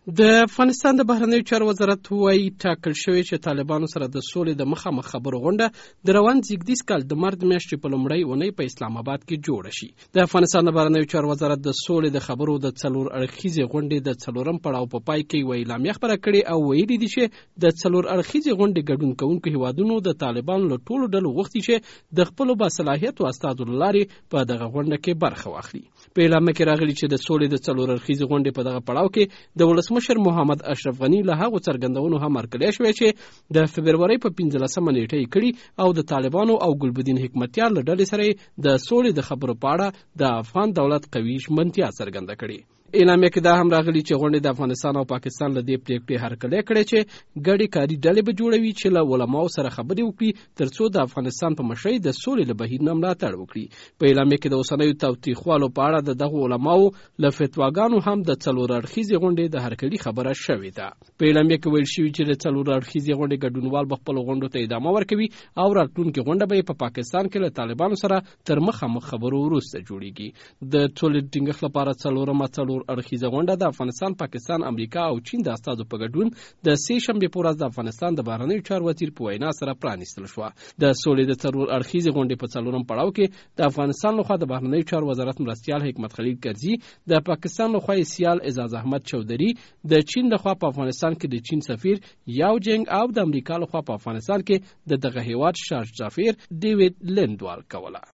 د افغانستان د بهرنیو چارو وزارت وایي ټاکل شوی چې طالبانو سره د سولې د مخامخ خبرو غونډه د روان زیږدیز کال د مارچ میاشتې په لومړۍ اونۍ په اسلام آباد کې جوړه شي. د افغانستان د بهرنیو چارو وزارت د سولې د خبرو د څلور اړخیزې غونډې د څلورم پړاو په پای کې یوه اعلامیه خپره کړې او ویلي دي چې د څلور اړخیزې غونډې ګډون کوونکو هیوادونو د طالبانو له ټولو ډلو غوښتي چې د خپلو باصلاحیتو استازو له لارې په دغه غونډه کې برخه واخلي. په اعلامیه کې راغلي چې د سولې د څلور اړخیزې غونډې په دغه پړاو کې د ولسمشر محمد اشرف غنی له هغو څرګندونو هم ورکړی شوی چې د فبرورۍ په 15مه نیټه یې کړي او د طالبانو او ګلبدین حکمتیار له ډلې سره د سولې د خبرو په اړه د افغان دولت قوي ژمنتیا څرګنده کړې. اعلامیه کې دا هم راغلي چې غونډې د افغانستان او پاکستان له دې پریکړې هرکلی کړی چې ګډې کاري ډلې به جوړوي چې له علماو سره خبرې وکړي ترڅو د افغانستان په مشرۍ د سولې له بهیر نه ملاتړ وکړي. په اعلامیه کې د اوسنیو تاوتریخوالو په اړه د دغو علماو له فتواګانو هم د څلور اړخیزې غونډې د هرکلي خبره شوې ده. په اعلامیه کې ویل شوي چې د څلور اړخیزې غونډې ګډونوال به خپلو غونډو ته ادامه ورکوي او راتلونکې غونډه به یې په پاکستان کې له طالبانو سره تر مخامخ خبرو وروسته جوړیږي. د سولې ټینګښت لپاره څلور اړخیزه غونډه د افغانستان، پاکستان، امریکا او چین د استازو په ګډون د سې شنبې په ورځ د افغانستان د بهرنیو چارو وزیر په وینا سره پرانیستل شوه. د سولې د څلور اړخیزې غونډې په څلورم پړاو کې د افغانستان لخوا د بهرنیو چارو وزارت مرستیال حکمت خلیل کرزي، د پاکستان لخوا سیال اعزاز احمد چودھری، د چین لخوا په افغانستان کې د چین سفیر یاو جنګ او د امریکا لخوا په افغانستان کې د دغه هیواد شارج زافیر ډیوید لندوال کوله.